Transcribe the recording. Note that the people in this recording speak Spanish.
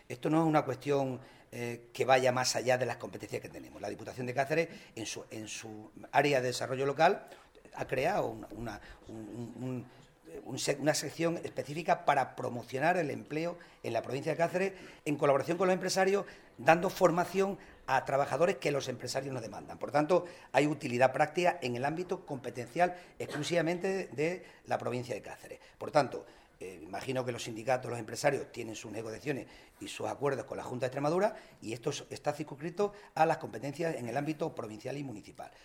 Esto no es una cuestión que vaya más allá de las competencias que tenemos. La Diputación de Cáceres, en su área de desarrollo local, ha creado una sección específica para promocionar el empleo en la provincia de Cáceres, en colaboración con los empresarios, dando formación a trabajadores que los empresarios no demandan. Por tanto, hay utilidad práctica en el ámbito competencial exclusivamente de la provincia de Cáceres. Por tanto, imagino que los sindicatos, los empresarios tienen sus negociaciones y sus acuerdos con la Junta de Extremadura, y esto está circunscrito a las competencias en el ámbito provincial y municipal.